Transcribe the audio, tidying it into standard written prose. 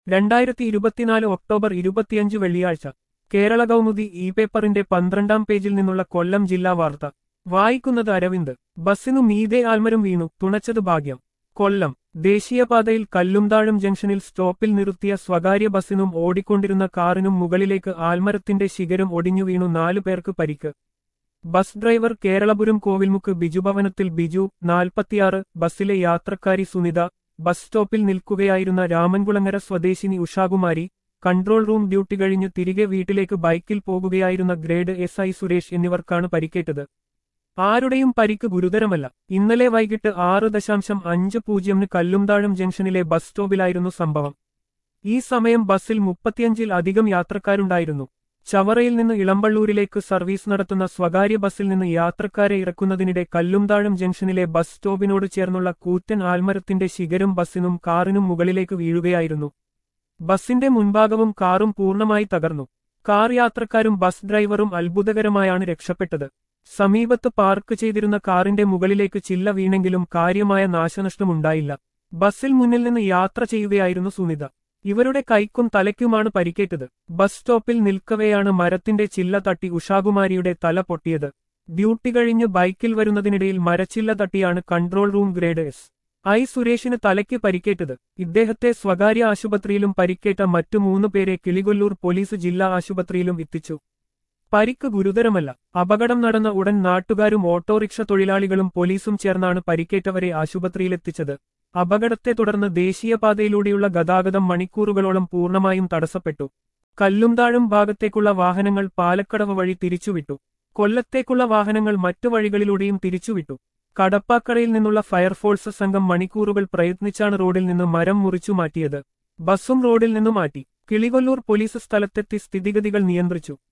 2024 October 25 വെള്ളിയാഴ്ച Kerala Kaumudi E പേപ്പറിന്റെ 12-ാം പേജിൽ നിന്നുള്ള കൊല്ലം ജില്ലാ വാർത്ത വായിക്കുന്നത് അരവിന്ദ്. ബസ്സിനു മീതെ ആൽമരം വീണു, തുണച്ചത് ഭാഗ്യം. കൊല്ലം ദേശീയപാതയിൽ കല്ലുംതാഴം ജംഗ്ഷനിൽ സ്റ്റോപ്പിൽ നിർത്തിയ സ്വകാര്യ ബസ്സിനും ഓടിക്കൊണ്ടിരുന്ന കാറിനും മുകളിലേക്ക് ആൽമരത്തിന്റെ ശിഖരം ഒടിഞ്ഞു വീണു 4 പേർക്ക് പരിക്ക്. ബസ് ഡ്രൈവർ കേരളപുരം കോവിൽമുക്ക് ബിജുഭവനത്തിൽ ബിജു 46, ബസ്സിലെ യാത്രക്കാരി സുനിത, ബസ് സ്റ്റോപ്പിൽ നിൽക്കുകയായിരുന്ന രാമൻകുളങ്ങര സ്വദേശിനി ഉഷാകുമാരി, കൺട്രോൾ റൂം ഡ്യൂട്ടി കഴിഞ്ഞ് തിരികെ വീട്ടിലേക്ക് ബൈക്കിൽ പോകുകയായിരുന്ന ഗ്രേഡ് SI സുരേഷ് എന്നിവർക്കാണ് പരിക്കേറ്റത്. ആരുടെയും പരിക്ക് ഗുരുതരമല്ല. ഇന്നലെ വൈകിട്ട് 6:50 കല്ലുംതാഴം ജംഗ്ഷനിലെ ബസ് സ്റ്റോപ്പിലായിരുന്നു സംഭവം. ഈ സമയം ബസ്സിൽ 35-ൽ അധികം യാത്രക്കാരുണ്ടായിരുന്നു. ചവറയിൽ നിന്ന് ഇളമ്പള്ളൂരിലേക്ക് സർവീസ് നടത്തുന്ന സ്വകാര്യ ബസ്സിൽ നിന്ന് യാത്രക്കാരെ ഇറക്കുന്നതിനിടെ കല്ലുംതാഴം ജംഗ്ഷനിലെ ബസ് സ്റ്റോപ്പിനോട് ചേർന്നുള്ള കൂറ്റൻ ആൽമരത്തിന്റെ ശിഖരം ബസ്സിനും കാറിനും മുകളിലേക്ക് വീഴുകയായിരുന്നു. ബസ്സിന്റെ മുൻഭാഗവും കാറും പൂർണ്ണമായി തകർന്നു. കാർ യാത്രക്കാരും ബസ് ഡ്രൈവറും അത്ഭുതകരമായാണ് രക്ഷപ്പെട്ടത്. സമീപത്ത് പാർക്ക് ചെയ്തിരുന്ന കാറിന്റെ മുകളിലേക്ക് ചില്ല വീണെങ്കിലും കാര്യമായ നാശനഷ്ടമുണ്ടായില്ല. ബസ്സിൽ മുന്നിൽ നിന്ന് യാത്ര ചെയ്യുകയായിരുന്നു സുനിത. ഇവരുടെ കൈക്കും തലയ്ക്കുമാണ് പരിക്കേറ്റത്. ബസ് സ്റ്റോപ്പിൽ നിൽക്കവെയാണ് മരത്തിന്റെ ചില്ല തട്ടി ഉഷാകുമാരിയുടെ തല പൊട്ടിയത്. ഡ്യൂട്ടി കഴിഞ്ഞ് ബൈക്കിൽ വരുന്നതിനിടയിൽ മരച്ചില്ല തട്ടിയാണ് കൺട്രോൾ റൂം ഗ്രേഡ് SI സുരേഷിന് തലയ്ക്ക് പരിക്കേറ്റത്. ഇദ്ദേഹത്തെ സ്വകാര്യ ആശുപത്രിയിലും പരിക്കേറ്റ മറ്റു 3 പേരെ കിളികൊല്ലൂർ പോലീസ് ജില്ലാ ആശുപത്രിയിലും എത്തിച്ചു. പരിക്ക് ഗുരുതരമല്ല. അപകടം നടന്ന ഉടൻ നാട്ടുകാരും ഓട്ടോറിക്ഷ തൊഴിലാളികളും പോലീസും ചേർന്നാണ് പരിക്കേറ്റവരെ ആശുപത്രിയിലെത്തിച്ചത്. അപകടത്തെ തുടർന്ന് ദേശീയപാതയിലൂടെയുള്ള ഗതാഗതം മണിക്കൂറുകളോളം പൂർണ്ണമായും തടസ്സപ്പെട്ടു. കല്ലുംതാഴം ഭാഗത്തേക്കുള്ള വാഹനങ്ങൾ പാലക്കടവ് വഴി തിരിച്ചുവിട്ടു. കൊല്ലത്തേക്കുള്ള വാഹനങ്ങൾ മറ്റു വഴികളിലൂടെയും തിരിച്ചുവിട്ടു. കടപ്പാക്കടയിൽ നിന്നുള്ള ഫയർഫോഴ്സ് സംഘം മണിക്കൂറുകൾ പ്രയത്നിച്ചാണ് റോഡിൽ നിന്ന് മരം മുറിച്ചു മാറ്റിയത്. ബസ്സും റോഡിൽ നിന്നു മാറ്റി. കിളികൊല്ലൂർ പോലീസ് സ്ഥലത്തെത്തി സ്ഥിതിഗതികൾ നിയന്ത്രിച്ചു.